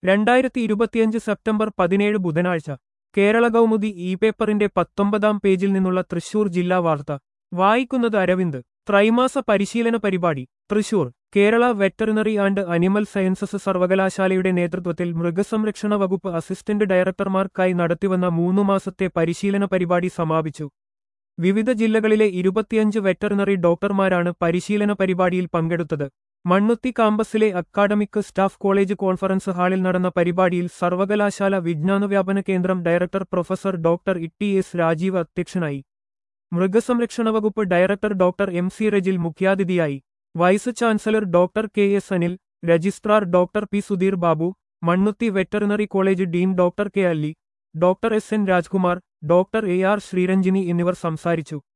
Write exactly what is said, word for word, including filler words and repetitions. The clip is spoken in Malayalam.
രണ്ടായിരത്തി ഇരുപത്തിയഞ്ച് സെപ്റ്റംബർ പതിനേഴ് ബുധനാഴ്ച കേരള കൗമുദി ഇ പേപ്പറിന്റെ പത്തൊമ്പതാം പേജിൽ നിന്നുള്ള തൃശൂർ ജില്ലാ വാർത്ത വായിക്കുന്നത് അരവിന്ദ്. ത്രൈമാസ പരിശീലന പരിപാടി Thrissur. Kerala veterinary and animal sciences സർവകലാശാലയുടെ നേതൃത്വത്തിൽ മൃഗസംരക്ഷണ വകുപ്പ് അസിസ്റ്റന്റ് ഡയറക്ടർമാർക്കായി നടത്തിവന്ന മൂന്നു മാസത്തെ പരിശീലന പരിപാടി സമാപിച്ചു. വിവിധ ജില്ലകളിലെ ഇരുപത്തിയഞ്ച് വെറ്ററിനറി ഡോക്ടർമാരാണ് പരിശീലന പരിപാടിയിൽ പങ്കെടുത്തത്. മണ്ണുത്തി കാമ്പസിലെ അക്കാഡമിക് സ്റ്റാഫ് കോളേജ് കോൺഫറൻസ് ഹാളിൽ നടന്ന പരിപാടിയിൽ സർവകലാശാല വിജ്ഞാനവ്യാപന കേന്ദ്രം director professor doctor E S Rajeev അധ്യക്ഷനായി. മൃഗസംരക്ഷണ വകുപ്പ് director doctor M C Rejil മുഖ്യാതിഥിയായി. Vice chancellor doctor K S Anil, registrar doctor P Sudheer Babu, Mannuthy veterinary college dean doctor K Alli, doctor S N Rajkumar, doctor A R Sreeranjini എന്നിവർ സംസാരിച്ചു.